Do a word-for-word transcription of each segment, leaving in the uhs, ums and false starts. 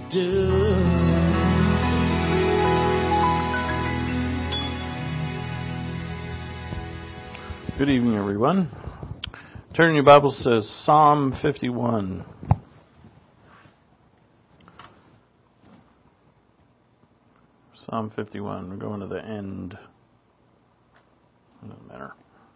do. Good evening, everyone. Turn your Bibles to Psalm fifty-one. Psalm fifty-one. We're going to the end. It doesn't matter.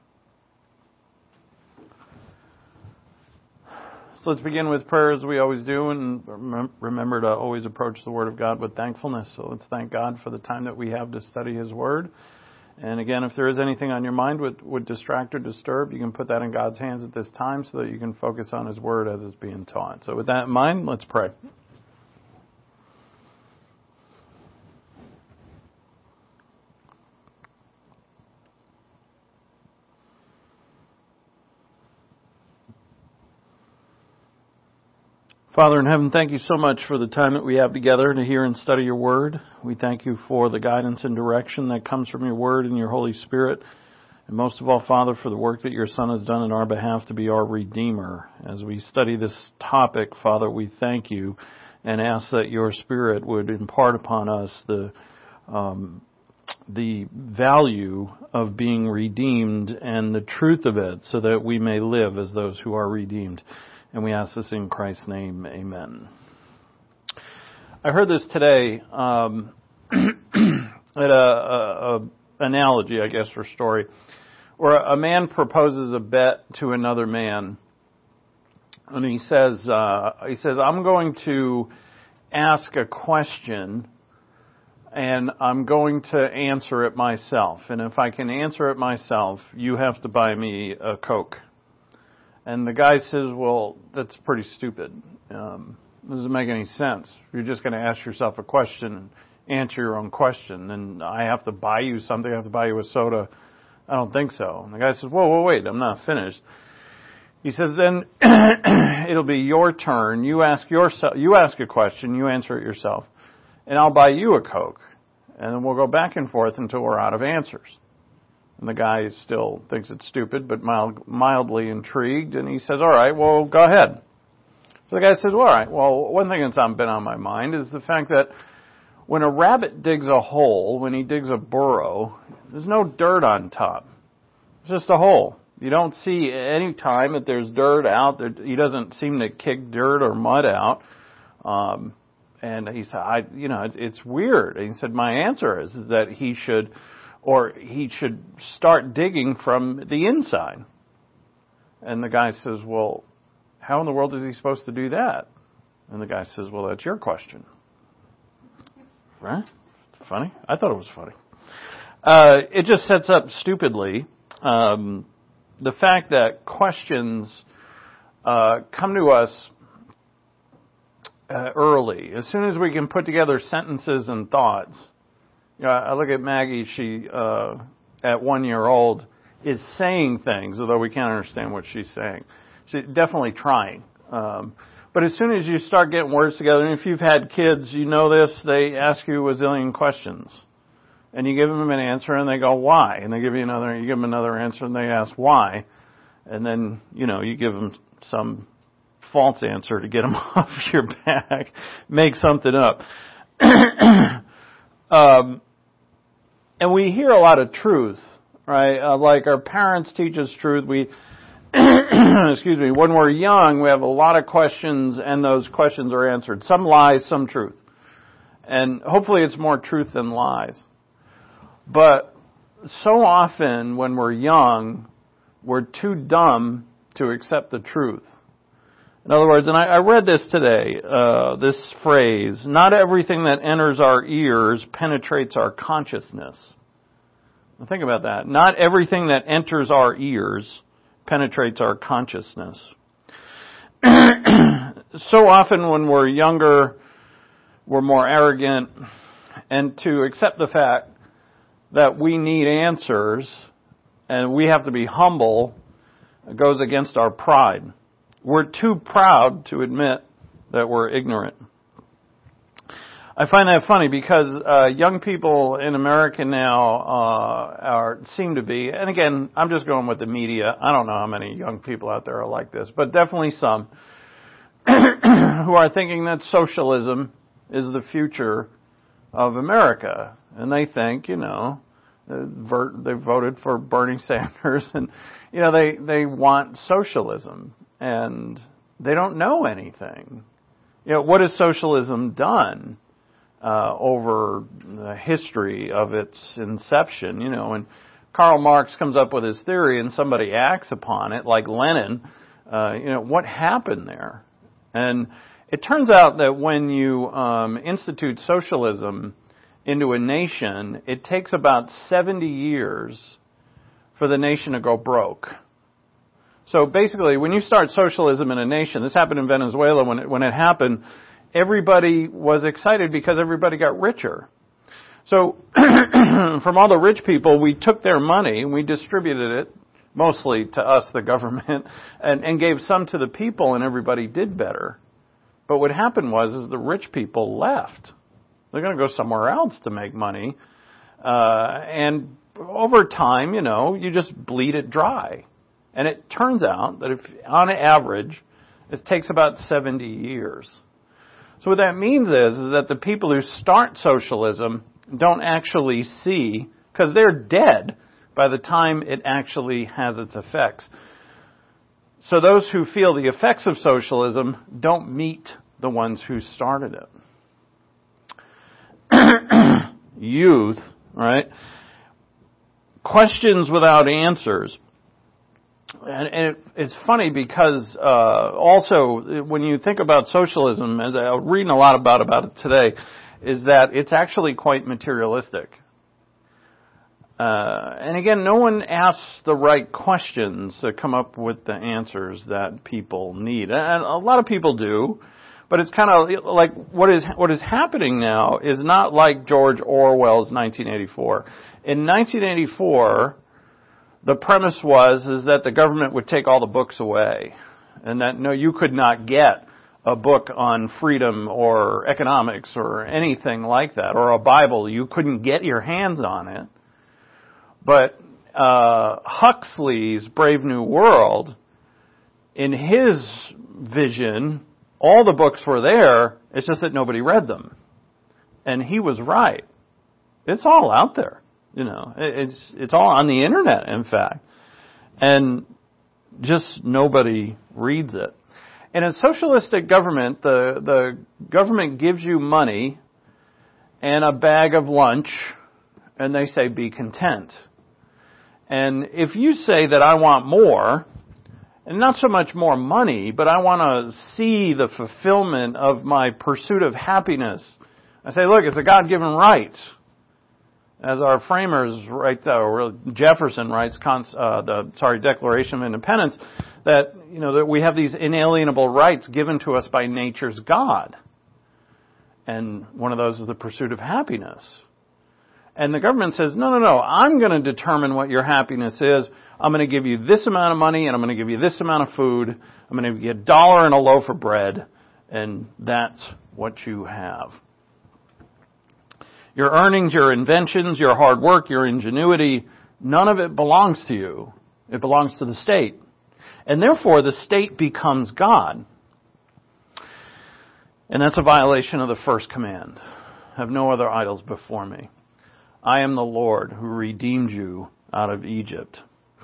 So let's begin with prayer as we always do, and remember to always approach the Word of God with thankfulness. So let's thank God for the time that we have to study His Word. And again, if there is anything on your mind would would distract or disturb, you can put that in God's hands at this time so that you can focus on His Word as it's being taught. So with that in mind, let's pray. Father in heaven, thank you so much for the time that we have together to hear and study your word. We thank you for the guidance and direction that comes from your word and your Holy Spirit. And most of all, Father, for the work that your Son has done in our behalf to be our Redeemer. As we study this topic, Father, we thank you and ask that your Spirit would impart upon us the um, the value of being redeemed and the truth of it so that we may live as those who are redeemed. And we ask this in Christ's name, amen. I heard this today um, at a, a, a analogy, I guess, or story, where a man proposes a bet to another man, and he says, uh, he says, I'm going to ask a question, and I'm going to answer it myself. And if I can answer it myself, you have to buy me a Coke. And the guy says, well, that's pretty stupid. Um, doesn't make any sense. You're just going to ask yourself a question and answer your own question. And I have to buy you something. I have to buy you a soda. I don't think so. And the guy says, whoa, whoa, wait, I'm not finished. He says, then it'll be your turn. You ask yourself, you ask a question, you answer it yourself, and I'll buy you a Coke. And then we'll go back and forth until we're out of answers. And the guy still thinks it's stupid, but mild, mildly intrigued. And he says, all right, well, go ahead. So the guy says, well, all right, well, one thing that's been on my mind is the fact that when a rabbit digs a hole, when he digs a burrow, there's no dirt on top. It's just a hole. You don't see any time that there's dirt out. He doesn't seem to kick dirt or mud out. Um, and he said, I, you know, it's, it's weird. And he said, my answer is, is that he should... or he should start digging from the inside. And the guy says, well, how in the world is he supposed to do that? And the guy says, well, that's your question. Right? Funny? I thought it was funny. Uh, it just sets up stupidly um, the fact that questions uh, come to us uh, early. As soon as we can put together sentences and thoughts. You know, I look at Maggie, she, uh, at one year old, is saying things, although we can't understand what she's saying. She's definitely trying. Um, but as soon as you start getting words together, and if you've had kids, you know this, they ask you a zillion questions. And you give them an answer, and they go, why? And they give you another, you give them another answer, and they ask, why? And then, you know, you give them some false answer to get them off your back, make something up. Um, and we hear a lot of truth, right? Uh, like our parents teach us truth. We, excuse me, when we're young, we have a lot of questions, and those questions are answered. Some lies, some truth. And hopefully it's more truth than lies. But so often when we're young, we're too dumb to accept the truth. In other words, and I, I read this today, uh, this phrase, not everything that enters our ears penetrates our consciousness. Now think about that. Not everything that enters our ears penetrates our consciousness. So often when we're younger, we're more arrogant, and to accept the fact that we need answers and we have to be humble goes against our pride. We're too proud to admit that we're ignorant. I find that funny because uh, young people in America now uh, are seem to be, and again, I'm just going with the media. I don't know how many young people out there are like this, but definitely some who are thinking that socialism is the future of America. And they think, you know, they voted for Bernie Sanders, and, you know, they, they want socialism, and they don't know anything. You know, what has socialism done uh, over the history of its inception? You know, when Karl Marx comes up with his theory and somebody acts upon it, like Lenin, uh, you know, what happened there? And it turns out that when you um, institute socialism into a nation, it takes about seventy years for the nation to go broke. So basically, when you start socialism in a nation, this happened in Venezuela when it, when it happened, everybody was excited because everybody got richer. So from all the rich people, we took their money and we distributed it, mostly to us, the government, and, and gave some to the people, and everybody did better. But what happened was is the rich people left. They're going to go somewhere else to make money. Uh, and over time, you know, you just bleed it dry. And it turns out that if, on average, it takes about seventy years. So what that means is, is that the people who start socialism don't actually see, because they're dead by the time it actually has its effects. So those who feel the effects of socialism don't meet the ones who started it. Youth, right? Questions without answers. And, and it, it's funny because uh, also when you think about socialism, as I'm reading a lot about about it today, is that it's actually quite materialistic. Uh, and again, no one asks the right questions to come up with the answers that people need. And a lot of people do, but it's kind of like what is what is happening now is not like George Orwell's nineteen eighty-four. In nineteen eighty-four, the premise was is that the government would take all the books away, and that no, you could not get a book on freedom or economics or anything like that, or a Bible. You couldn't get your hands on it. But uh, Huxley's Brave New World, in his vision, all the books were there. It's just that nobody read them, and he was right. It's all out there. You know, it's it's all on the internet, in fact. And just nobody reads it. In a socialistic government, the, the government gives you money and a bag of lunch, and they say, be content. And if you say that I want more, and not so much more money, but I want to see the fulfillment of my pursuit of happiness, I say, look, it's a God-given right. As our framers write, uh, Jefferson writes, uh, the sorry Declaration of Independence, that you know that we have these inalienable rights given to us by nature's God, and one of those is the pursuit of happiness. And the government says, no, no, no, I'm going to determine what your happiness is. I'm going to give you this amount of money, and I'm going to give you this amount of food. I'm going to give you a dollar and a loaf of bread, and that's what you have. Your earnings, your inventions, your hard work, your ingenuity, none of it belongs to you. It belongs to the state. And therefore, the state becomes God. And that's a violation of the first command. Have no other idols before me. I am the Lord who redeemed you out of Egypt.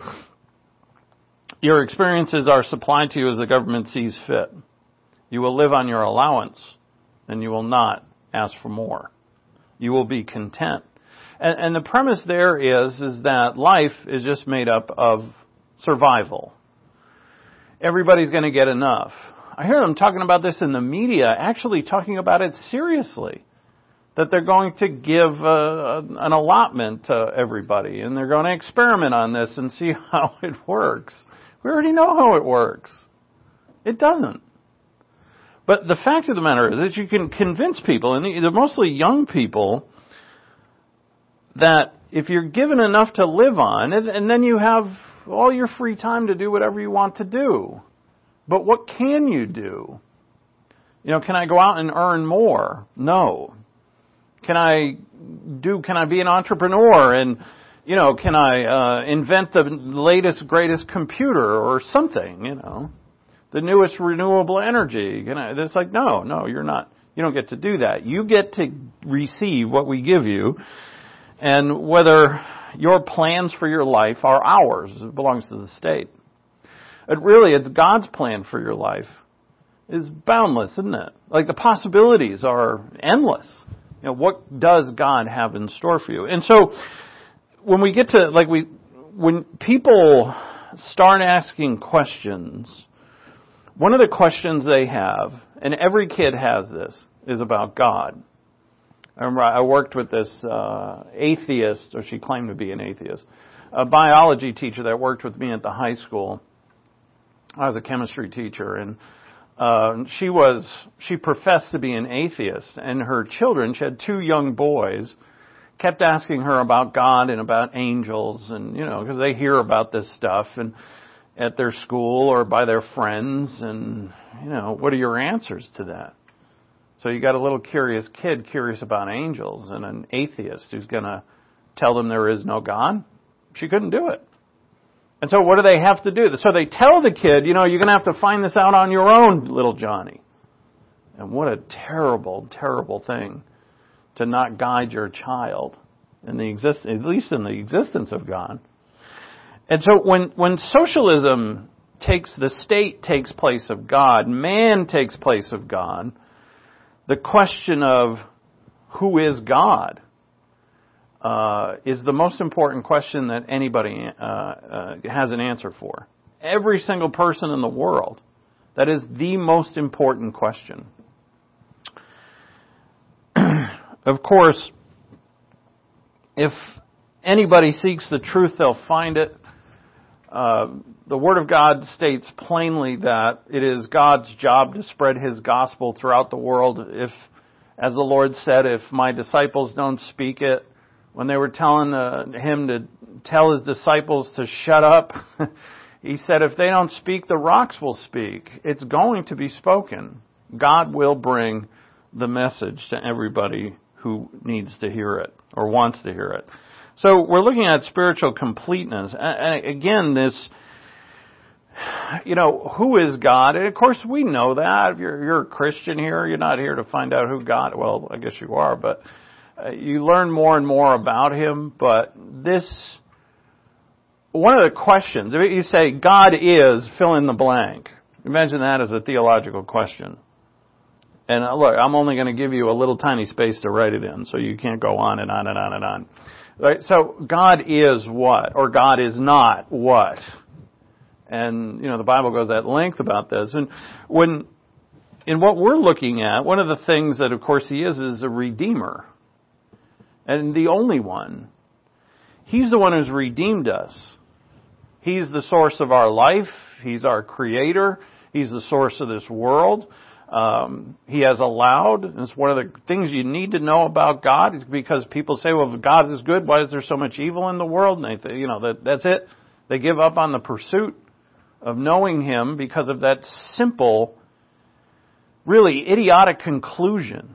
Your experiences are supplied to you as the government sees fit. You will live on your allowance, and you will not ask for more. You will be content. And, and the premise there is, is that life is just made up of survival. Everybody's going to get enough. I hear them talking about this in the media, actually talking about it seriously. That they're going to give a, an allotment to everybody, and they're going to experiment on this and see how it works. We already know how it works. It doesn't. But the fact of the matter is that you can convince people, and they're mostly young people, that if you're given enough to live on, and, and then you have all your free time to do whatever you want to do. But what can you do? You know, can I go out and earn more? No. Can I do, can I be an entrepreneur and, you know, can I uh, invent the latest, greatest computer or something, you know? The newest renewable energy. You know, it's like, no, no, you're not. You don't get to do that. You get to receive what we give you, and whether your plans for your life are ours, it belongs to the state. But really, it's God's plan for your life is boundless, isn't it? Like the possibilities are endless. You know, what does God have in store for you? And so, when we get to, like we, when people start asking questions, one of the questions they have, and every kid has this, is about God. I remember I worked with this uh, atheist, or she claimed to be an atheist, a biology teacher that worked with me at the high school. I was a chemistry teacher, and uh, she was she professed to be an atheist, and her children, she had two young boys, kept asking her about God and about angels, and you know, because they hear about this stuff and at their school or by their friends, and you know, what are your answers to that? So you got a little curious kid curious about angels, and an atheist who's going to tell them there is no God. She couldn't do it. And so what do they have to do? So they tell the kid, you know, you're going to have to find this out on your own, little Johnny. And what a terrible, terrible thing to not guide your child in the exist, at least in the existence of God. And so when, when socialism takes, the state takes place of God, man takes place of God, the question of who is God uh, is the most important question that anybody uh, uh, has an answer for. Every single person in the world, that is the most important question. Of course, if anybody seeks the truth, they'll find it. Uh, the Word of God states plainly that it is God's job to spread His gospel throughout the world. If, as the Lord said, if my disciples don't speak it, when they were telling uh, Him to tell His disciples to shut up, He said, if they don't speak, the rocks will speak. It's going to be spoken. God will bring the message to everybody who needs to hear it or wants to hear it. So we're looking at spiritual completeness. And again, this, you know, who is God? And of course, we know that. If you're, you're a Christian here, you're not here to find out who God, well, I guess you are, but uh, you learn more and more about Him. But this, one of the questions, if you say, God is, fill in the blank. Imagine that as a theological question. And uh, look, I'm only going to give you a little tiny space to write it in, so you can't go on and on and on and on. Right? So God is what? Or God is not what? And, you know, the Bible goes at length about this. And when, in what we're looking at, one of the things that, of course, He is, is a Redeemer. And the only one. He's the one who's redeemed us. He's the source of our life. He's our Creator. He's the source of this world. Um, he has allowed, and it's one of the things you need to know about God, is because people say, well, if God is good, why is there so much evil in the world? And they, you know, that, that's it. They give up on the pursuit of knowing Him because of that simple, really idiotic conclusion.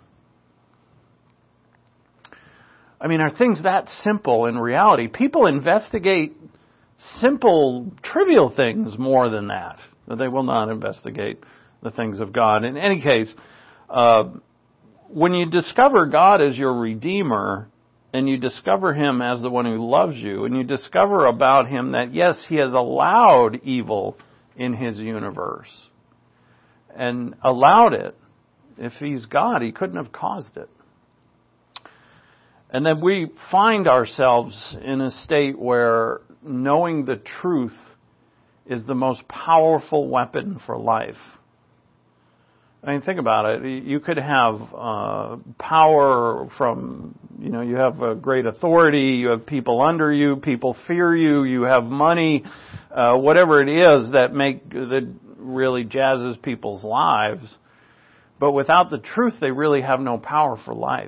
I mean, are things that simple in reality? People investigate simple, trivial things more than that, but they will not investigate the things of God. In any case, uh, when you discover God as your Redeemer, and you discover Him as the one who loves you, and you discover about Him that, yes, He has allowed evil in His universe, and allowed it. If He's God, He couldn't have caused it. And then we find ourselves in a state where knowing the truth is the most powerful weapon for life. I mean, think about it. You could have uh, power from, you know, you have a great authority, you have people under you, people fear you, you have money, uh, whatever it is that make that really jazzes people's lives. But without the truth, they really have no power for life.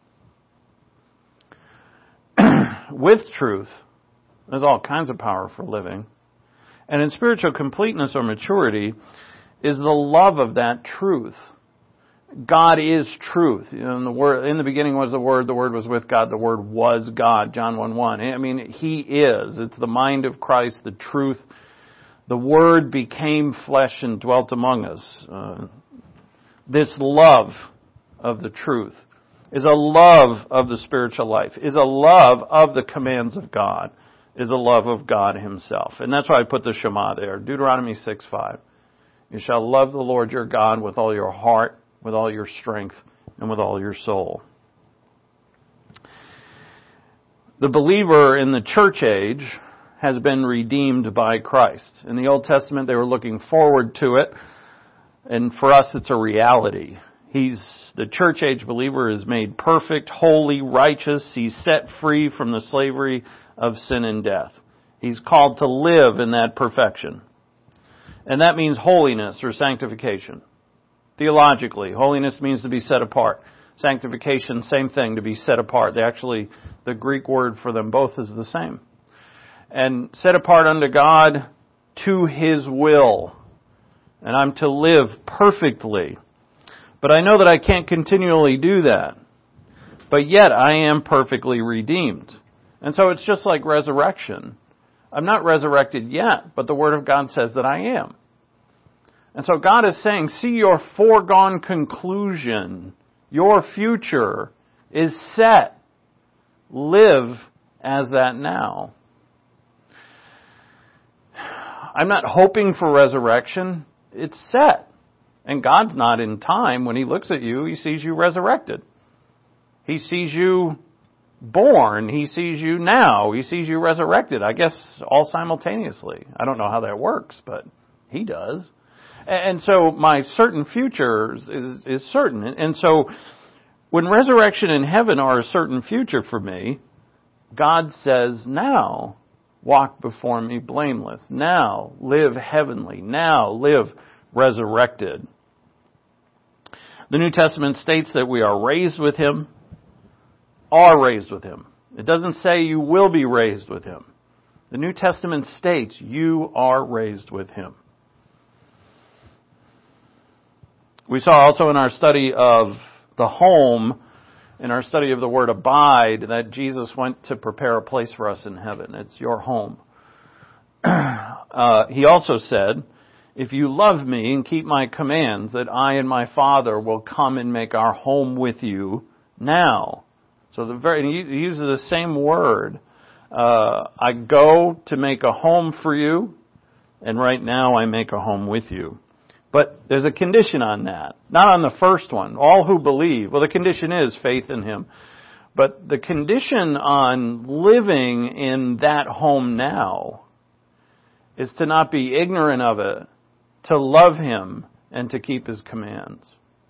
With truth, there's all kinds of power for living. And in spiritual completeness or maturity is the love of that truth. God is truth. You know, in the word, in the beginning was the Word, the Word was with God, the Word was God, John one one. I mean, He is. It's the mind of Christ, the truth. The Word became flesh and dwelt among us. Uh, this love of the truth, is a love of the spiritual life, is a love of the commands of God, is a love of God Himself. And that's why I put the Shema there. Deuteronomy six five. You shall love the Lord your God with all your heart, with all your strength, and with all your soul. The believer in the church age has been redeemed by Christ. In the Old Testament, they were looking forward to it. And for us, it's a reality. He's, the church age believer is made perfect, holy, righteous. He's set free from the slavery of sin and death. He's called to live in that perfection. And that means holiness or sanctification. Theologically, holiness means to be set apart. Sanctification, same thing, to be set apart. They actually, the Greek word for them both is the same. And set apart unto God to His will. And I'm to live perfectly. But I know that I can't continually do that. But yet I am perfectly redeemed. And so it's just like resurrection. I'm not resurrected yet, but the Word of God says that I am. And so God is saying, see, your foregone conclusion, your future is set. Live as that now. I'm not hoping for resurrection. It's set. And God's not in time. When He looks at you, He sees you resurrected. He sees you born. He sees you now. He sees you resurrected. I guess all simultaneously. I don't know how that works, but He does. And so my certain future is, is certain. And so when resurrection and heaven are a certain future for me, God says, now walk before me blameless. Now live heavenly. Now live resurrected. The New Testament states that we are raised with Him, are raised with Him. It doesn't say you will be raised with Him. The New Testament states you are raised with Him. We saw also in our study of the home, in our study of the word abide, that Jesus went to prepare a place for us in heaven. It's your home. uh, he also said, if you love me and keep my commands, that I and my Father will come and make our home with you now. So the very, he uses the same word. Uh, I go to make a home for you, and right now I make a home with you. But there's a condition on that. Not on the first one. All who believe. Well, the condition is faith in Him. But the condition on living in that home now is to not be ignorant of it, to love Him, and to keep His commands.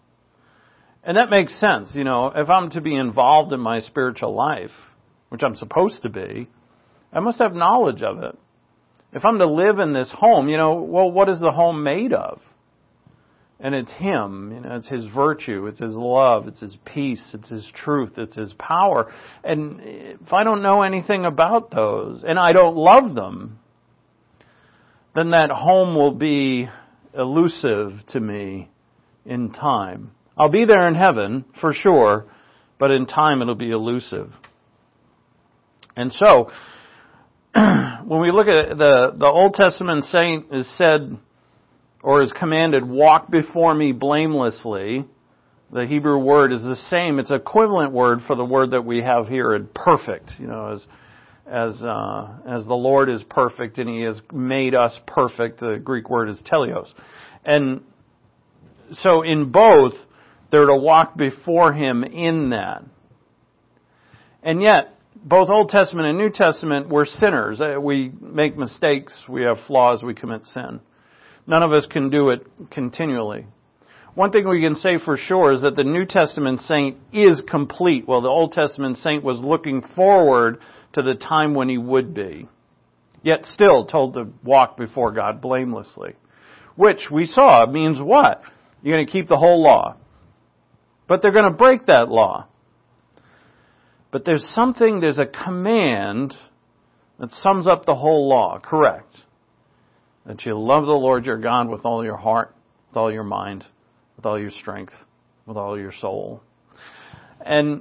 And that makes sense. You know, if I'm to be involved in my spiritual life, which I'm supposed to be, I must have knowledge of it. If I'm to live in this home, you know, well, what is the home made of? And it's Him, you know, it's His virtue, it's His love, it's His peace, it's His truth, it's His power. And if I don't know anything about those, and I don't love them, then that home will be elusive to me in time. I'll be there in heaven, for sure, but in time it'll be elusive. And so, when we look at the, the Old Testament saint is said, or is commanded, walk before me blamelessly. The Hebrew word is the same. It's an equivalent word for the word that we have here in perfect. You know, as as uh, as the Lord is perfect and He has made us perfect. The Greek word is teleos. And so in both, they're to walk before Him in that. And yet, both Old Testament and New Testament, we're sinners. We make mistakes. We have flaws. We commit sin. None of us can do it continually. One thing we can say for sure is that the New Testament saint is complete, while the Old Testament saint was looking forward to the time when he would be, yet still told to walk before God blamelessly. Which we saw means what? You're going to keep the whole law. But they're going to break that law. But there's something, there's a command that sums up the whole law, correct? That you love the Lord your God with all your heart, with all your mind, with all your strength, with all your soul. And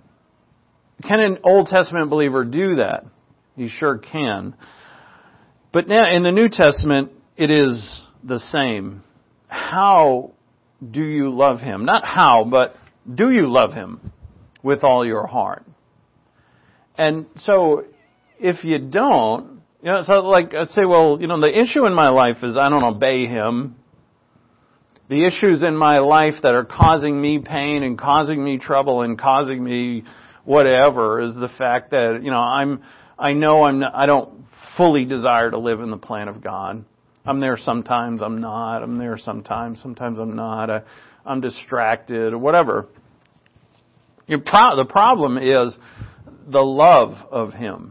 can an Old Testament believer do that? He sure can. But now in the New Testament, it is the same. How do you love Him? Not how, but do you love Him with all your heart? And so, if you don't, you know, so like, I'd say, well, you know, the issue in my life is I don't obey Him. The issues in my life that are causing me pain and causing me trouble and causing me whatever is the fact that, you know, I'm, I know I'm not, I don't fully desire to live in the plan of God. I'm there sometimes, I'm not. I'm there sometimes, sometimes I'm not. I, I'm distracted or whatever. Your pro- the problem is the love of Him.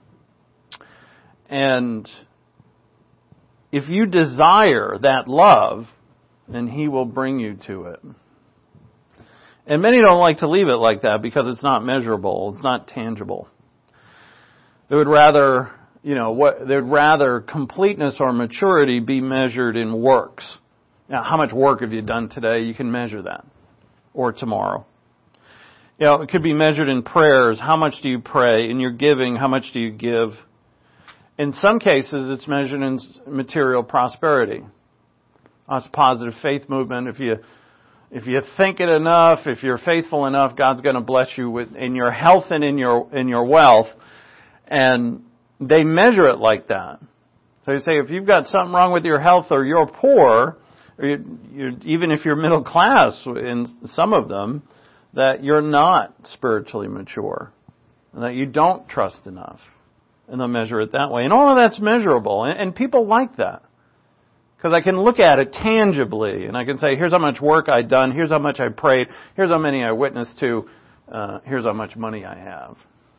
And if you desire that love, then He will bring you to it. And many don't like to leave it like that because it's not measurable, it's not tangible. They would rather, you know, what they'd rather completeness or maturity be measured in works. Now, how much work have you done today? You can measure that. Or tomorrow. You know, it could be measured in prayers. How much do you pray? In your giving, how much do you give? In some cases, it's measured in material prosperity. Us positive faith movement. If you if you think it enough, if you're faithful enough, God's going to bless you with in your health and in your in your wealth. And they measure it like that. So you say, if you've got something wrong with your health, or you're poor, or you, you, even if you're middle class, in some of them, that you're not spiritually mature, and that you don't trust enough, and they'll measure it that way. And all of that's measurable, and, and people like that. Because I can look at it tangibly, and I can say, here's how much work I've done, here's how much I prayed, here's how many I witnessed to, uh, here's how much money I have.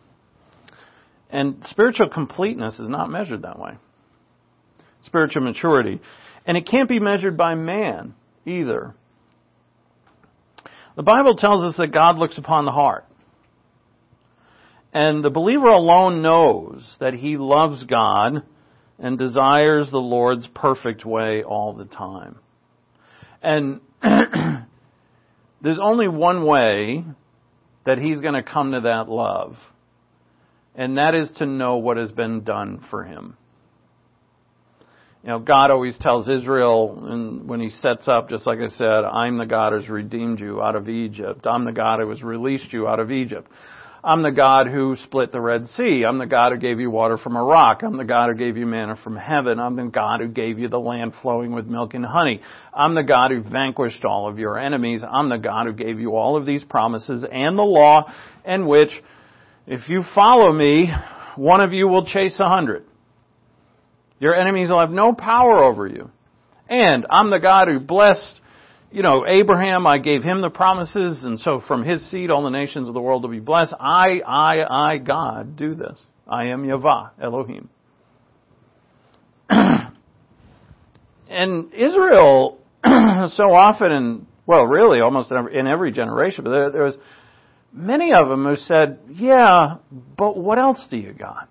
And spiritual completeness is not measured that way. Spiritual maturity. And it can't be measured by man either. The Bible tells us that God looks upon the heart. And the believer alone knows that he loves God and desires the Lord's perfect way all the time. And there's only one way that he's going to come to that love. And that is to know what has been done for him. You know, God always tells Israel, and when He sets up, just like I said, I'm the God who's redeemed you out of Egypt. I'm the God who has released you out of Egypt. I'm the God who split the Red Sea. I'm the God who gave you water from a rock. I'm the God who gave you manna from heaven. I'm the God who gave you the land flowing with milk and honey. I'm the God who vanquished all of your enemies. I'm the God who gave you all of these promises and the law, in which, if you follow me, one of you will chase a hundred. Your enemies will have no power over you. And I'm the God who blessed, you know, Abraham. I gave him the promises, and so from his seed all the nations of the world will be blessed. I, I, I, God, do this. I am Yahweh, Elohim. And Israel, so often, in, well, really almost in every, in every generation, but there, there was many of them who said, yeah, but what else do you got?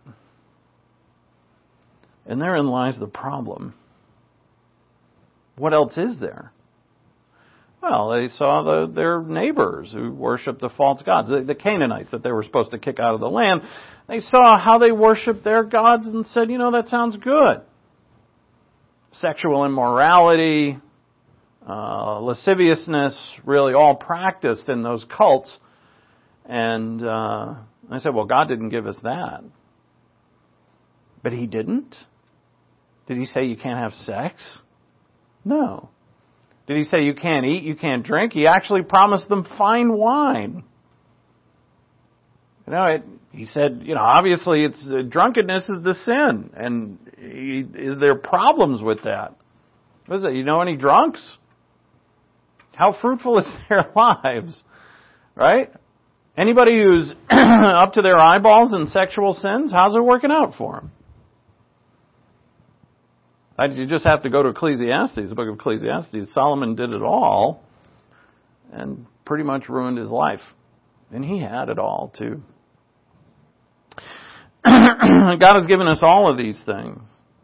And therein lies the problem. What else is there? Well, they saw the, their neighbors who worshiped the false gods, the, the Canaanites that they were supposed to kick out of the land. They saw how they worshiped their gods and said, you know, that sounds good. Sexual immorality, uh, lasciviousness, really all practiced in those cults. And uh, I said, well, God didn't give us that. But He didn't? Did He say you can't have sex? No. Did He say you can't eat, you can't drink? He actually promised them fine wine. You know, it, He said, you know, obviously it's uh, drunkenness is the sin. And he, is there problems with that? What is it? You know any drunks? How fruitful is their lives? Right? Anybody who's up to their eyeballs in sexual sins, how's it working out for them? You just have to go to Ecclesiastes, the book of Ecclesiastes. Solomon did it all and pretty much ruined his life. And he had it all too. God has given us all of these things.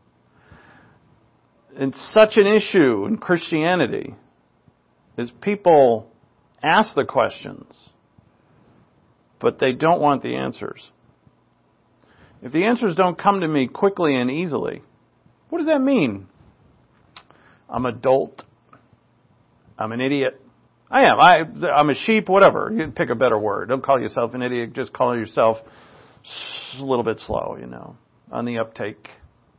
It's such an issue in Christianity is people ask the questions, but they don't want the answers. If the answers don't come to me quickly and easily, what does that mean? I'm adult. I'm an idiot. I am. I, I'm a sheep, whatever. You pick a better word. Don't call yourself an idiot. Just call yourself a little bit slow, you know, on the uptake.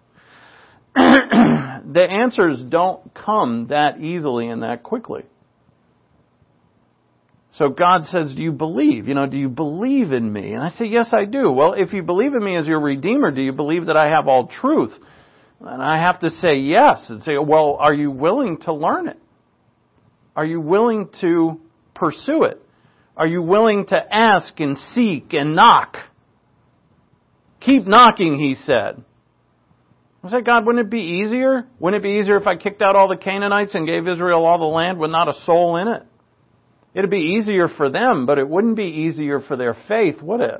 The answers don't come that easily and that quickly. So God says, do you believe? You know, do you believe in me? And I say, yes, I do. Well, if you believe in me as your Redeemer, do you believe that I have all truth? And I have to say yes and say, well, are you willing to learn it? Are you willing to pursue it? Are you willing to ask and seek and knock? Keep knocking, he said. I said, God, wouldn't it be easier? Wouldn't it be easier if I kicked out all the Canaanites and gave Israel all the land with not a soul in it? It'd be easier for them, but it wouldn't be easier for their faith, would it?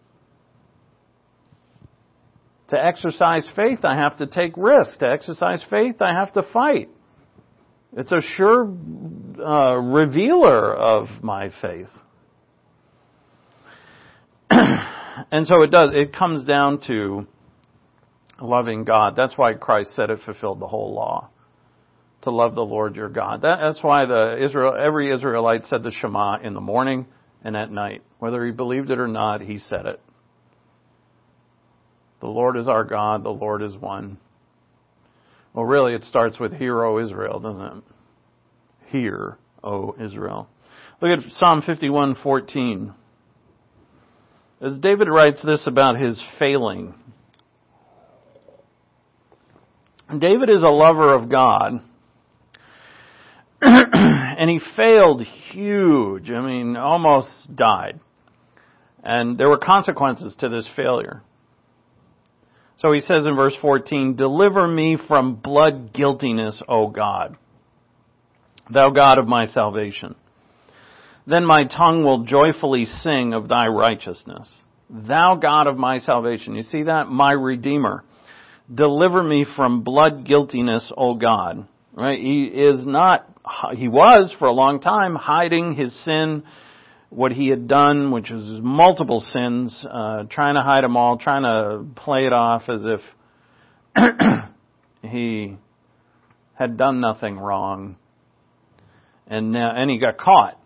To exercise faith, I have to take risks. To exercise faith, I have to fight. It's a sure uh, revealer of my faith. And so it does. It comes down to loving God. That's why Christ said it fulfilled the whole law. To love the Lord your God. That, that's why the Israel, every Israelite said the Shema in the morning and at night. Whether he believed it or not, he said it. The Lord is our God. The Lord is one. Well, really, it starts with Hear, O Israel, doesn't it? Hear, O Israel. Look at Psalm fifty-one fourteen. As David writes this about his failing. David is a lover of God. And he failed huge. I mean, almost died. And there were consequences to this failure. So he says in verse fourteen, Deliver me from blood guiltiness, O God, thou God of my salvation. Then my tongue will joyfully sing of thy righteousness. Thou God of my salvation. You see that? My Redeemer. Deliver me from blood guiltiness, O God. Right? He is not, he was for a long time hiding his sin, what he had done, which was multiple sins, uh, trying to hide them all, trying to play it off as if he had done nothing wrong. And now, and he got caught.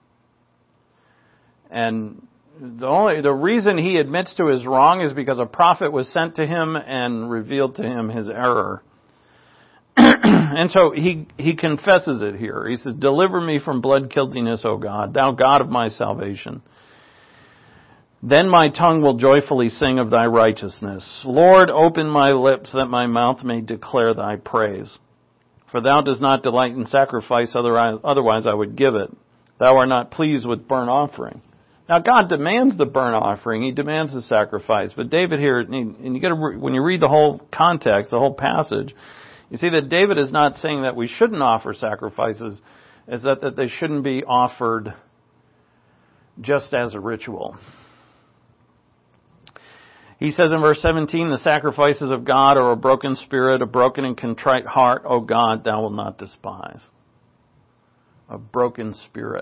And the only, the reason he admits to his wrong is because a prophet was sent to him and revealed to him his error. And so he, he confesses it here. He says, Deliver me from blood guiltiness, O God, thou God of my salvation. Then my tongue will joyfully sing of thy righteousness. Lord, open my lips that my mouth may declare thy praise. For thou dost not delight in sacrifice, otherwise I would give it. Thou art not pleased with burnt offering. Now God demands the burnt offering. He demands the sacrifice. But David here, and you got to, when you read the whole context, the whole passage, you see that David is not saying that we shouldn't offer sacrifices, is that, that they shouldn't be offered just as a ritual. He says in verse seventeen, the sacrifices of God are a broken spirit, a broken and contrite heart, O God, thou wilt not despise. A broken spirit.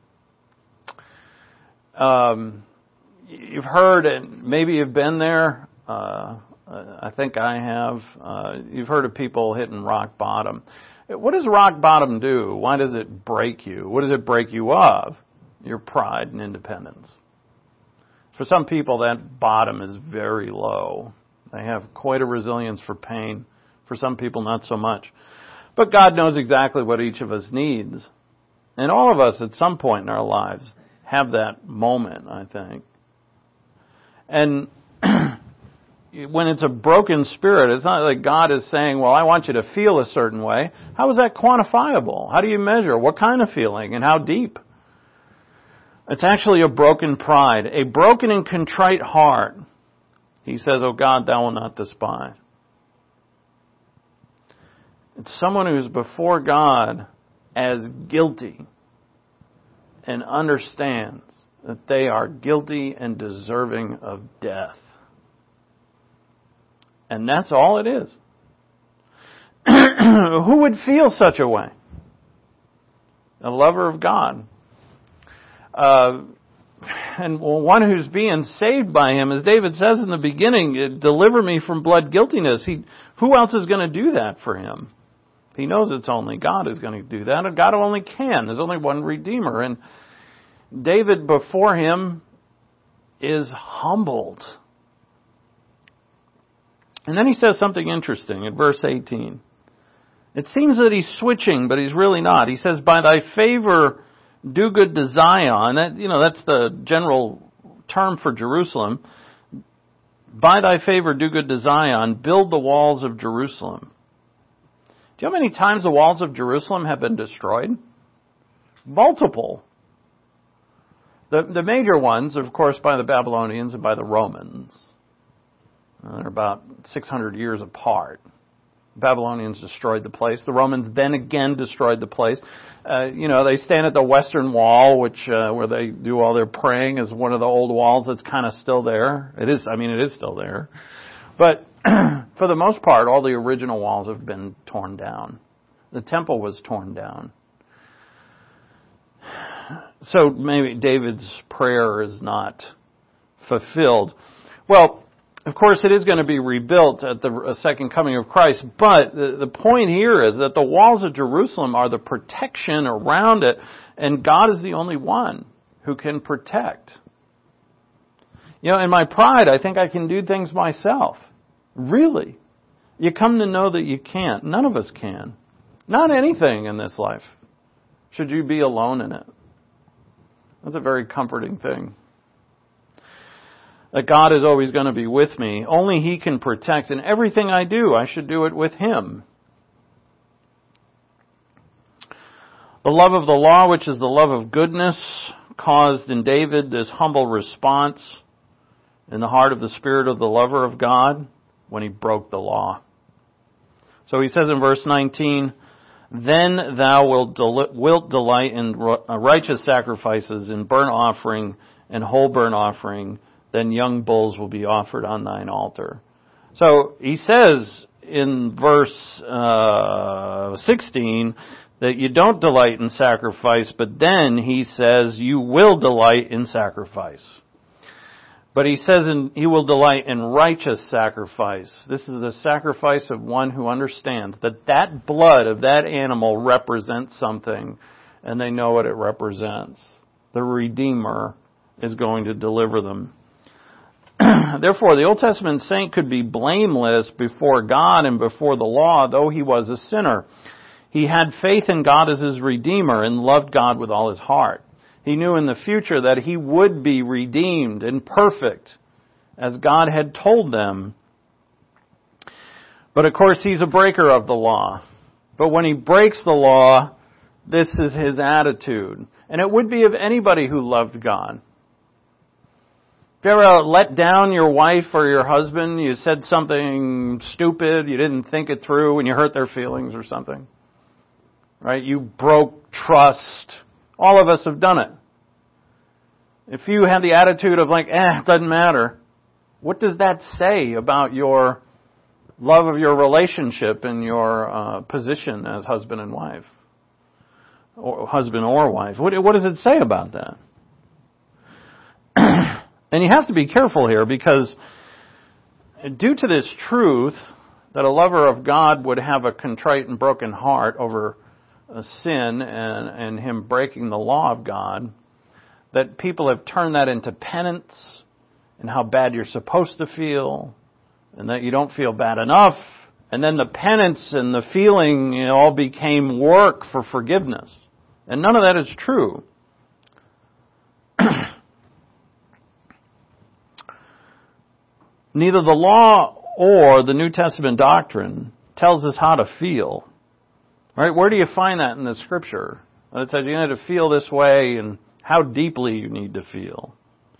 Um, you've heard, and maybe you've been there, uh, I think I have. Uh, you've heard of people hitting rock bottom. What does rock bottom do? Why does it break you? What does it break you of? Your pride and independence. For some people, that bottom is very low. They have quite a resilience for pain. For some people, not so much. But God knows exactly what each of us needs. And all of us, at some point in our lives, have that moment, I think. And when it's a broken spirit, it's not like God is saying, well, I want you to feel a certain way. How is that quantifiable? How do you measure? What kind of feeling and how deep? It's actually a broken pride, a broken and contrite heart. He says, oh God, thou wilt not despise. It's someone who's before God as guilty and understands that they are guilty and deserving of death. And that's all it is. Who would feel such a way? A lover of God. Uh, and one who's being saved by Him, as David says in the beginning, deliver me from blood guiltiness. He, who else is going to do that for him? He knows it's only God who's going to do that, and God only can. There's only one Redeemer. And David before him is humbled. And then he says something interesting in verse eighteen. It seems that he's switching, but he's really not. He says, by thy favor do good to Zion. That, you know, that's the general term for Jerusalem. By thy favor do good to Zion, build the walls of Jerusalem. Do you know how many times the walls of Jerusalem have been destroyed? Multiple. The, the major ones, of course, by the Babylonians and by the Romans. Uh, they're about six hundred years apart. The Babylonians destroyed the place. The Romans then again destroyed the place. Uh, you know, they stand at the western wall, which uh, where they do all their praying, is one of the old walls that's kind of still there. It is, I mean, it is still there. But for the most part, all the original walls have been torn down. The temple was torn down. So maybe David's prayer is not fulfilled. Well, of course, it is going to be rebuilt at the second coming of Christ, but the, the point here is that the walls of Jerusalem are the protection around it, and God is the only one who can protect. You know, in my pride, I think I can do things myself. Really. You come to know that you can't. None of us can. Not anything in this life. Should you be alone in it? That's a very comforting thing. That God is always going to be with me. Only He can protect. And everything I do, I should do it with Him. The love of the law, which is the love of goodness, caused in David this humble response in the heart of the spirit of the lover of God when he broke the law. So he says in verse nineteen, then thou wilt, del- wilt delight in righteous sacrifices, in burnt offering and whole burnt offering. Then young bulls will be offered on thine altar. So he says in verse uh, sixteen that you don't delight in sacrifice, but then he says you will delight in sacrifice. But he says in, he will delight in righteous sacrifice. This is the sacrifice of one who understands that that blood of that animal represents something, and they know what it represents. The Redeemer is going to deliver them. Therefore, the Old Testament saint could be blameless before God and before the law, though he was a sinner. He had faith in God as his Redeemer and loved God with all his heart. He knew in the future that he would be redeemed and perfect, as God had told them. But of course, he's a breaker of the law. But when he breaks the law, this is his attitude. And it would be of anybody who loved God. If you ever let down your wife or your husband, you said something stupid, you didn't think it through, and you hurt their feelings or something. Right? You broke trust. All of us have done it. If you have the attitude of like, eh, it doesn't matter, what does that say about your love of your relationship and your uh, position as husband and wife? Or husband or wife? What, what does it say about that? And you have to be careful here, because due to this truth that a lover of God would have a contrite and broken heart over a sin and, and him breaking the law of God, that people have turned that into penance and how bad you're supposed to feel and that you don't feel bad enough. And then the penance and the feeling, you know, all became work for forgiveness. And none of that is true. Neither the law or the New Testament doctrine tells us how to feel. Right? Where do you find that in the Scripture? It says you need to feel this way and how deeply you need to feel.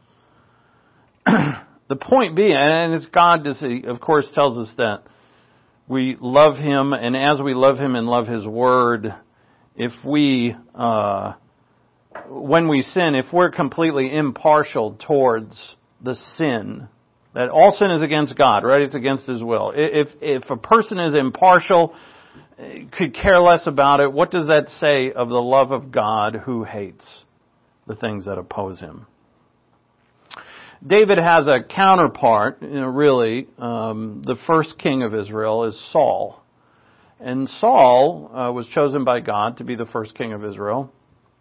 The point being, and it's God, of course, tells us that we love Him, and as we love Him and love His Word, if we, uh, when we sin, if we're completely impartial towards the sin, that all sin is against God, right? It's against His will. If if a person is impartial, could care less about it, what does that say of the love of God who hates the things that oppose Him? David has a counterpart, you know, really. Um, the first king of Israel is Saul. And Saul uh, was chosen by God to be the first king of Israel.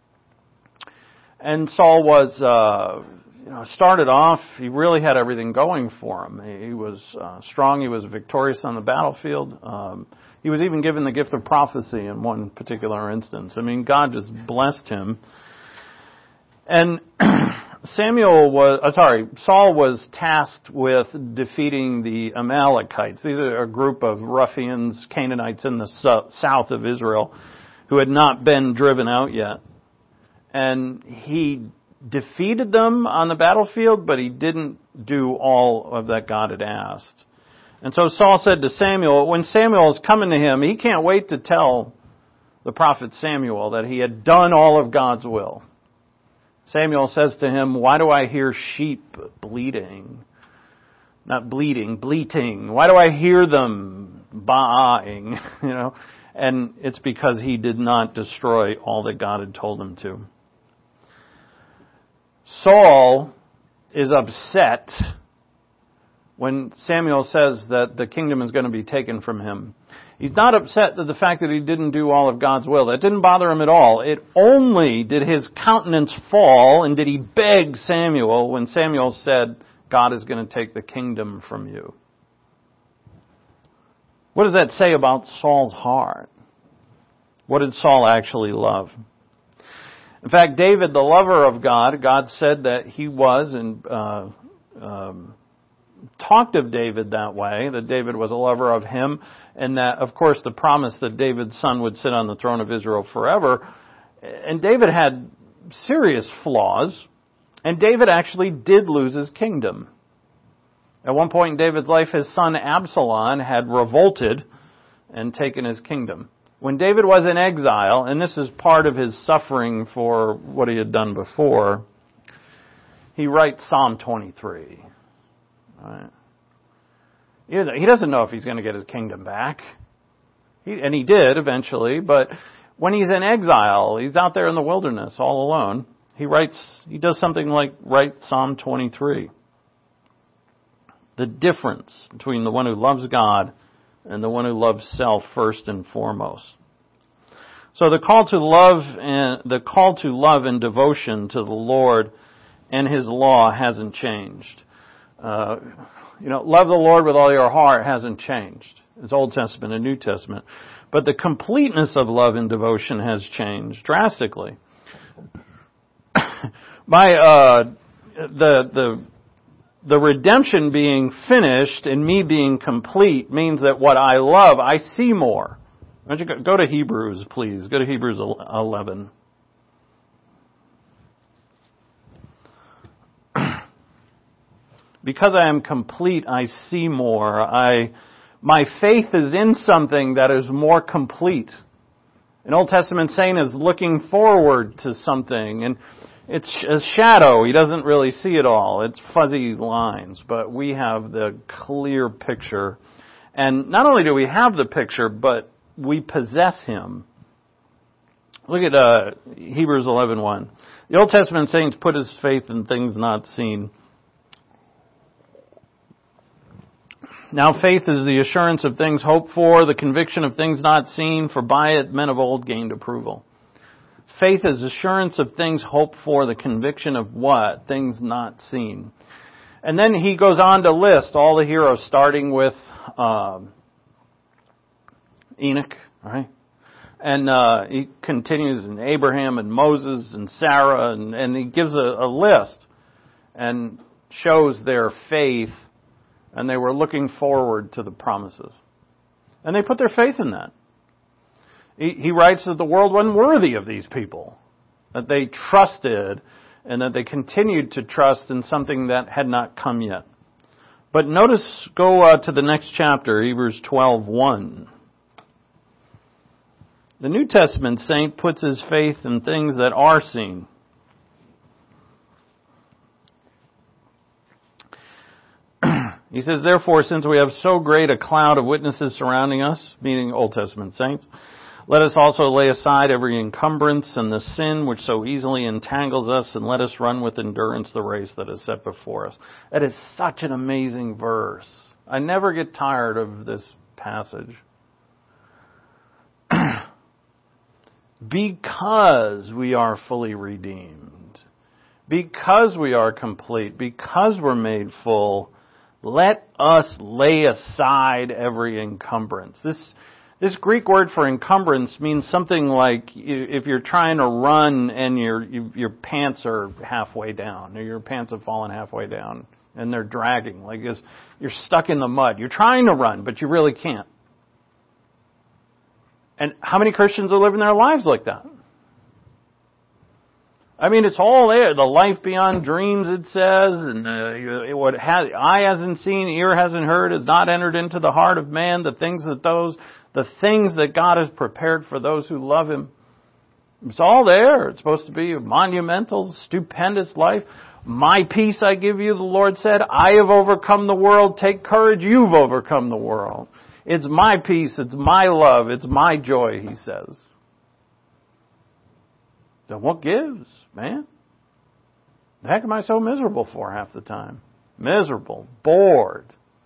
And Saul was, uh, you know, started off, he really had everything going for him. He was uh, strong, he was victorious on the battlefield. Um, he was even given the gift of prophecy in one particular instance. I mean, God just blessed him. And Samuel was, uh, sorry, Saul was tasked with defeating the Amalekites. These are a group of ruffians, Canaanites in the so- south of Israel who had not been driven out yet. And he defeated them on the battlefield, but he didn't do all of that God had asked. And so Saul said to Samuel, when Samuel is coming to him, he can't wait to tell the prophet Samuel that he had done all of God's will. Samuel says to him, why do I hear sheep bleating? Not bleating, bleating. Why do I hear them baaing? You know, and it's because he did not destroy all that God had told him to. Saul is upset when Samuel says that the kingdom is going to be taken from him. He's not upset at the fact that he didn't do all of God's will. That didn't bother him at all. It only did his countenance fall and did he beg Samuel when Samuel said, God is going to take the kingdom from you. What does that say about Saul's heart? What did Saul actually love? In fact, David, the lover of God, God said that he was and uh, um, talked of David that way, that David was a lover of him, and that, of course, the promise that David's son would sit on the throne of Israel forever. And David had serious flaws, and David actually did lose his kingdom. At one point in David's life, his son Absalom had revolted and taken his kingdom. When David was in exile, and this is part of his suffering for what he had done before, he writes Psalm twenty-three. Right. He doesn't know if he's going to get his kingdom back. He, and he did eventually, but when he's in exile, he's out there in the wilderness all alone. He writes, he does something like write Psalm twenty-three. The difference between the one who loves God and the one who loves self first and foremost. So the call to love and the call to love and devotion to the Lord and His law hasn't changed. Uh, you know, love the Lord with all your heart hasn't changed. It's Old Testament and New Testament. But the completeness of love and devotion has changed drastically. My, uh, the, the, the redemption being finished and me being complete means that what I love, I see more. Why don't you go, go to Hebrews, please. Go to Hebrews eleven. Because I am complete, I see more. I, my faith is in something that is more complete. An Old Testament saint is looking forward to something, and it's a shadow. He doesn't really see it all. It's fuzzy lines, but we have the clear picture. And not only do we have the picture, but we possess Him. Look at uh, Hebrews eleven one. The Old Testament saints put his faith in things not seen. Now faith is the assurance of things hoped for, the conviction of things not seen, for by it men of old gained approval. Faith is assurance of things hoped for, the conviction of what? Things not seen. And then he goes on to list all the heroes, starting with um, Enoch, right? And uh, he continues in Abraham and Moses and Sarah, and, and he gives a, a list and shows their faith, and they were looking forward to the promises. And they put their faith in that. He, he writes that the world wasn't worthy of these people, that they trusted and that they continued to trust in something that had not come yet. But notice, go uh, to the next chapter, Hebrews twelve one. The New Testament saint puts his faith in things that are seen. He says, therefore, since we have so great a cloud of witnesses surrounding us, meaning Old Testament saints, let us also lay aside every encumbrance and the sin which so easily entangles us, and let us run with endurance the race that is set before us. That is such an amazing verse. I never get tired of this passage. because we are fully redeemed, because we are complete, because we're made full, let us lay aside every encumbrance. This This Greek word for encumbrance means something like if you're trying to run and your your pants are halfway down, or your pants have fallen halfway down and they're dragging, like you're stuck in the mud. You're trying to run, but you really can't. And how many Christians are living their lives like that? I mean, it's all there. The life beyond dreams, it says, and uh, what has, eye hasn't seen, ear hasn't heard, has not entered into the heart of man. The things that those, the things that God has prepared for those who love Him. It's all there. It's supposed to be a monumental, stupendous life. My peace I give you, the Lord said. I have overcome the world. Take courage. You've overcome the world. It's my peace. It's my love. It's my joy, He says. So what gives, man? The heck am I so miserable for half the time? Miserable, bored.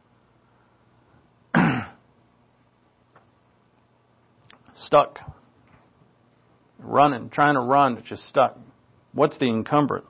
Stuck. Running, trying to run, but just stuck. What's the encumbrance?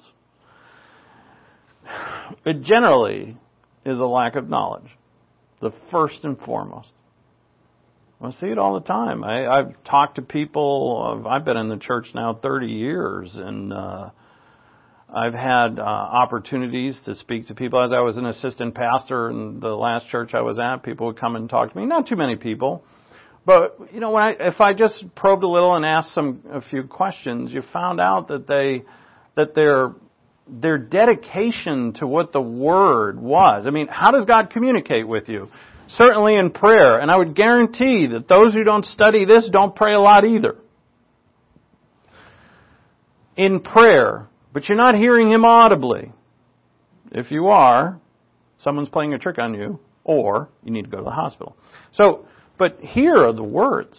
It generally is a lack of knowledge. The first and foremost. I see it all the time. I, I've talked to people. I've been in the church now thirty years, and uh, I've had uh, opportunities to speak to people. As I was an assistant pastor in the last church I was at, people would come and talk to me. Not too many people, but you know, when I, if I just probed a little and asked some a few questions, you found out that they that their their dedication to what the Word was. I mean, how does God communicate with you? Certainly in prayer. And I would guarantee that those who don't study this don't pray a lot either. In prayer. But you're not hearing Him audibly. If you are, someone's playing a trick on you, or you need to go to the hospital. So, but here are the words.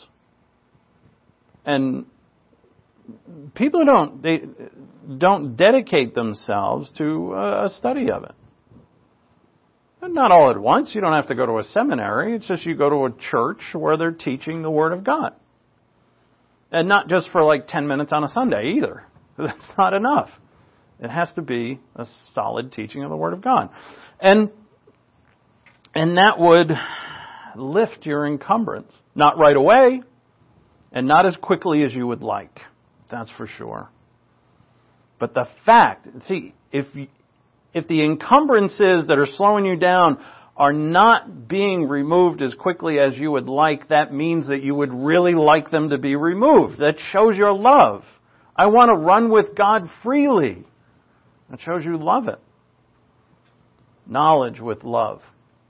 And people don't, they don't dedicate themselves to a study of it. Not all at once. You don't have to go to a seminary. It's just you go to a church where they're teaching the Word of God. And not just for like ten minutes on a Sunday either. That's not enough. It has to be a solid teaching of the Word of God. And, and that would lift your encumbrance. Not right away, and not as quickly as you would like. That's for sure. But the fact, see, if you, If the encumbrances that are slowing you down are not being removed as quickly as you would like, that means that you would really like them to be removed. That shows your love. I want to run with God freely. That shows you love it. Knowledge with love.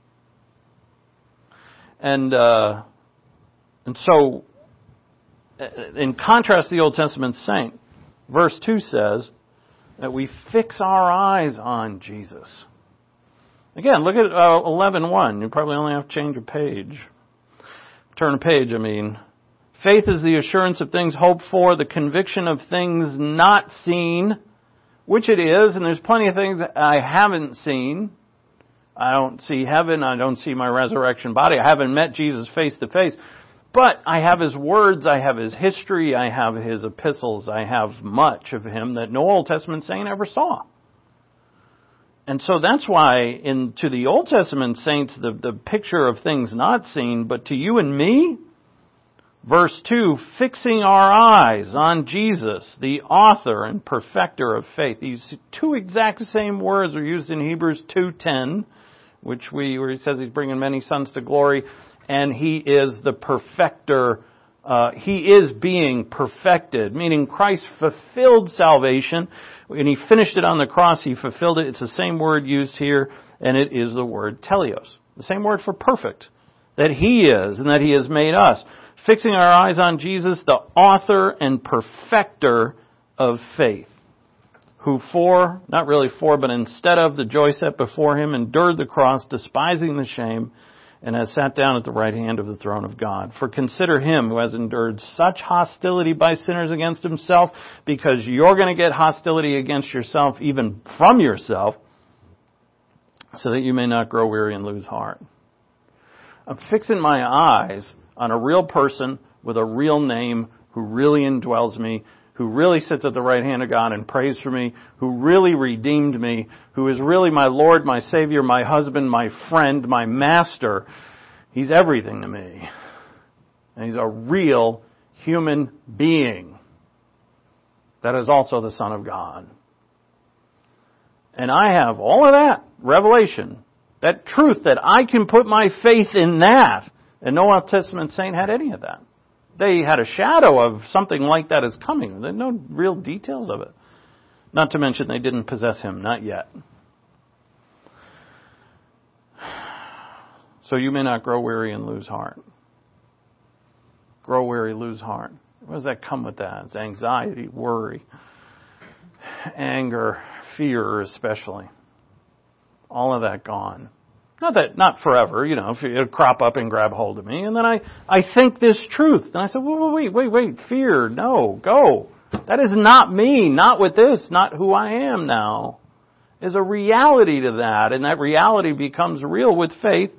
And uh, and so, in contrast to the Old Testament saint, verse two says that we fix our eyes on Jesus. Again, look at uh, eleven one. You probably only have to change a page. Turn a page, I mean. Faith is the assurance of things hoped for, the conviction of things not seen, which it is, and there's plenty of things I haven't seen. I don't see heaven, I don't see my resurrection body, I haven't met Jesus face to face. But I have His words, I have His history, I have His epistles, I have much of Him that no Old Testament saint ever saw. And so that's why in to the Old Testament saints, the, the picture of things not seen, but to you and me, verse two, fixing our eyes on Jesus, the author and perfecter of faith. These two exact same words are used in Hebrews two ten, which we where he says He's bringing many sons to glory. And He is the perfecter. Uh, he is being perfected, meaning Christ fulfilled salvation. When He finished it on the cross, He fulfilled it. It's the same word used here, and it is the word teleos. The same word for perfect. That He is, and that He has made us. Fixing our eyes on Jesus, the author and perfecter of faith. Who for, not really for, but instead of the joy set before Him, endured the cross, despising the shame, and has sat down at the right hand of the throne of God. For consider Him who has endured such hostility by sinners against Himself, because you're going to get hostility against yourself, even from yourself, so that you may not grow weary and lose heart. I'm fixing my eyes on a real person with a real name who really indwells me, who really sits at the right hand of God and prays for me, who really redeemed me, who is really my Lord, my Savior, my husband, my friend, my master. He's everything to me. And he's a real human being that is also the Son of God. And I have all of that revelation, that truth, that I can put my faith in that. And no Old Testament saint had any of that. They had a shadow of something like that is coming. There are no real details of it. Not to mention they didn't possess him, not yet. So you may not grow weary and lose heart. Grow weary, lose heart. What does that come with that? It's anxiety, worry, anger, fear especially. All of that gone. Not that, not forever, you know, if it'll crop up and grab hold of me. And then I, I think this truth. And I said, wait, wait, wait, wait, fear, no, go. That is not me, not with this, not who I am now. There's a reality to that, and that reality becomes real with faith,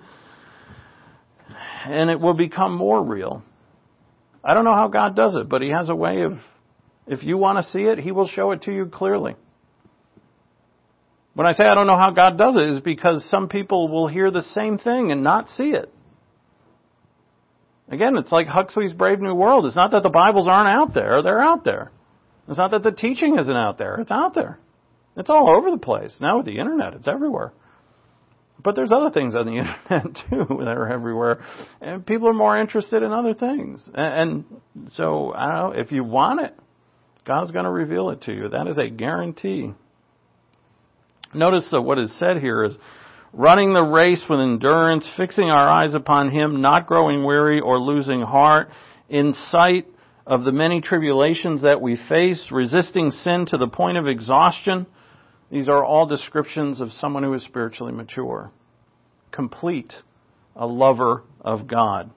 and it will become more real. I don't know how God does it, but He has a way of, if you want to see it, He will show it to you clearly. When I say I don't know how God does it, is because some people will hear the same thing and not see it. Again, it's like Huxley's Brave New World. It's not that the Bibles aren't out there. They're out there. It's not that the teaching isn't out there. It's out there. It's all over the place. Now with the Internet, it's everywhere. But there's other things on the Internet, too, that are everywhere. And people are more interested in other things. And so, I don't know, if you want it, God's going to reveal it to you. That is a guarantee. Notice that what is said here is running the race with endurance, fixing our eyes upon Him, not growing weary or losing heart, in sight of the many tribulations that we face, resisting sin to the point of exhaustion. These are all descriptions of someone who is spiritually mature, complete, a lover of God.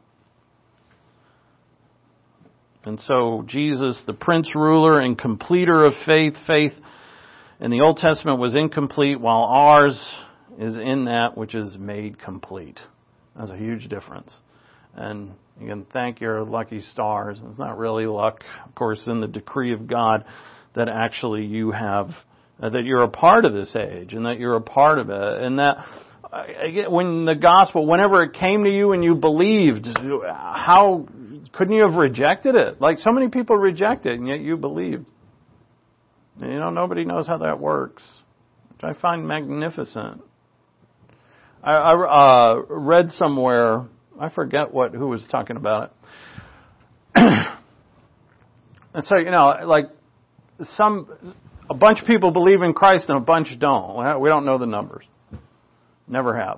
And so Jesus, the Prince, Ruler, and completer of faith, faith in the Old Testament was incomplete, while ours is in that which is made complete. That's a huge difference. And you can thank your lucky stars. It's not really luck, of course, in the decree of God that actually you have, uh, that you're a part of this age, and that you're a part of it. And that uh, when the gospel, whenever it came to you and you believed, how couldn't you have rejected it? Like so many people reject it, and yet you believed. You know, nobody knows how that works, which I find magnificent. I, I uh, read somewhere, I forget what who was talking about it. And so, you know, like some, a bunch of people believe in Christ and a bunch don't. We don't know the numbers. Never have.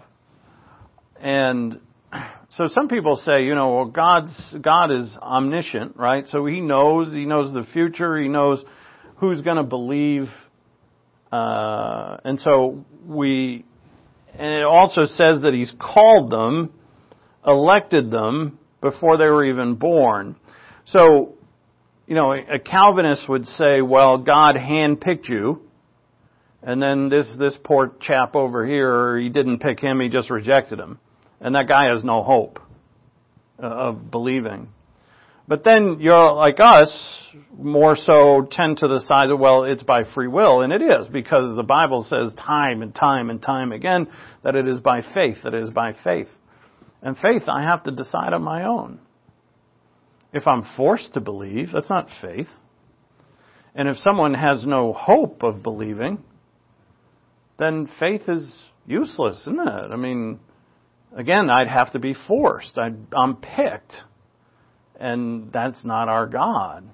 And so some people say, you know, well, God's God is omniscient, right? So He knows, He knows the future, He knows who's going to believe, uh, and so we, and it also says that He's called them, elected them before they were even born. So, you know, a Calvinist would say, well, God handpicked you, and then this, this poor chap over here, He didn't pick him, He just rejected him. And that guy has no hope of believing. But then you're like us, more so tend to the side of, well, it's by free will. And it is, because the Bible says time and time and time again that it is by faith, that it is by faith. And faith I have to decide on my own. If I'm forced to believe, that's not faith. And if someone has no hope of believing, then faith is useless, isn't it? I mean, again, I'd have to be forced. I'd, I'm picked. And that's not our God.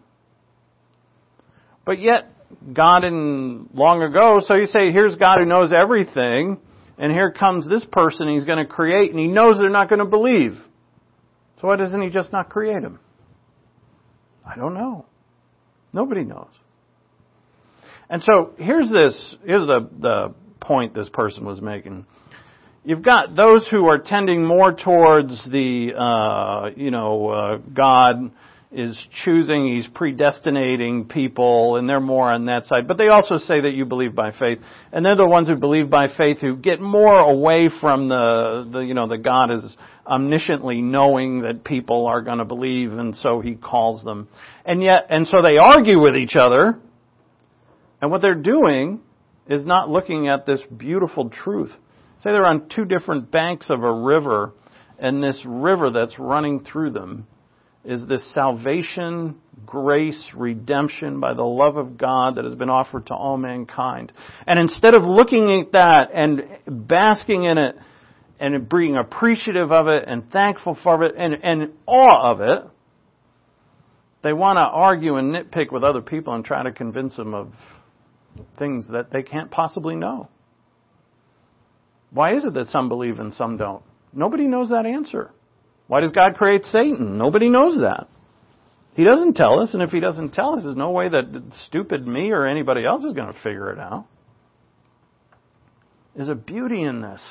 But yet, God in long ago, so you say, here's God who knows everything, and here comes this person He's going to create, and He knows they're not going to believe. So why doesn't He just not create them? I don't know. Nobody knows. And so here's this, here's the, the point this person was making. You've got those who are tending more towards the, uh, you know, uh, God is choosing, he's predestinating people, and they're more on that side. But they also say that you believe by faith. And they're the ones who believe by faith who get more away from the, the you know, the God is omnisciently knowing that people are going to believe, and so he calls them. And yet, and so they argue with each other, and what they're doing is not looking at this beautiful truth. Say they're on two different banks of a river, and this river that's running through them is this salvation, grace, redemption by the love of God that has been offered to all mankind. And instead of looking at that and basking in it and being appreciative of it and thankful for it and, and awe of it, they want to argue and nitpick with other people and try to convince them of things that they can't possibly know. Why is it that some believe and some don't? Nobody knows that answer. Why does God create Satan? Nobody knows that. He doesn't tell us, and if he doesn't tell us, there's no way that stupid me or anybody else is going to figure it out. There's a beauty in this.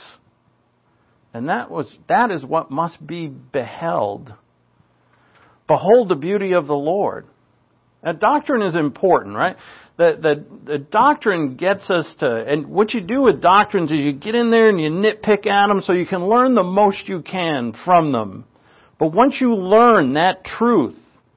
And that was that is what must be beheld. Behold the beauty of the Lord. Now, doctrine is important, right? The, the, the doctrine gets us to, and what you do with doctrines is you get in there and you nitpick at them so you can learn the most you can from them. But once you learn that truth,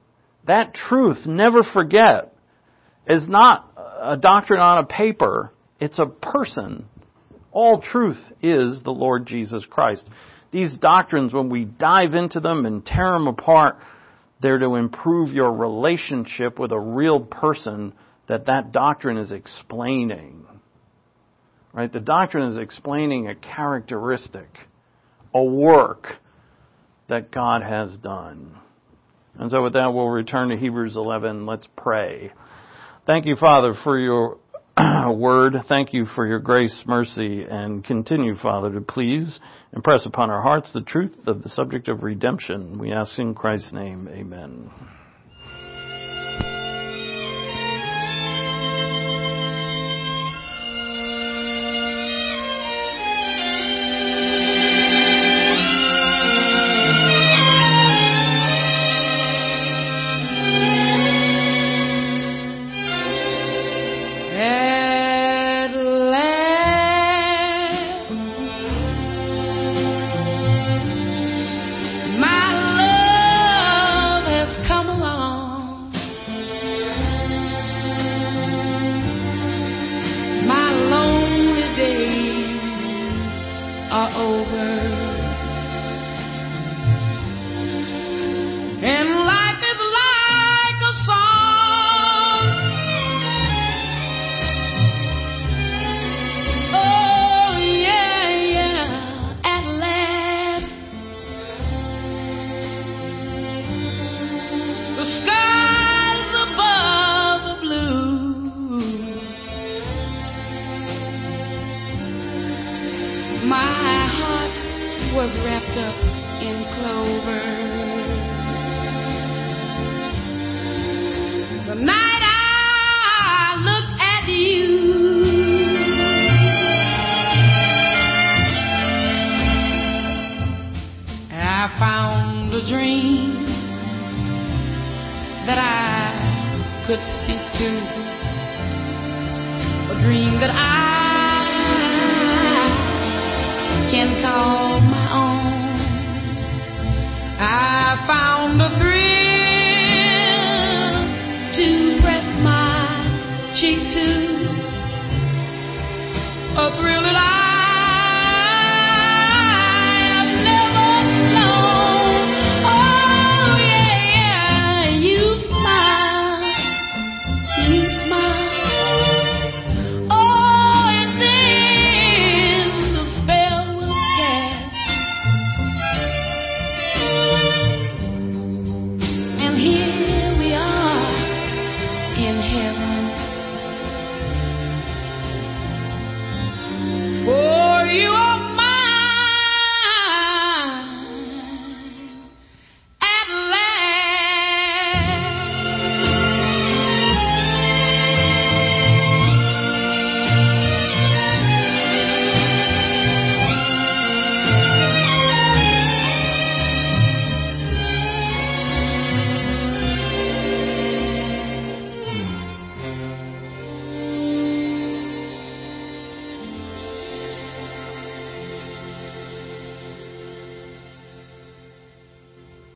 that truth, never forget, is not a doctrine on a paper. It's a person. All truth is the Lord Jesus Christ. These doctrines, when we dive into them and tear them apart, they're to improve your relationship with a real person that that doctrine is explaining. Right? The doctrine is explaining a characteristic, a work that God has done. And so with that, we'll return to Hebrews eleven. Let's pray. Thank you, Father, for your word. Thank you for your grace, mercy, and continue, Father, to please impress upon our hearts the truth of the subject of redemption. We ask in Christ's name, amen. The night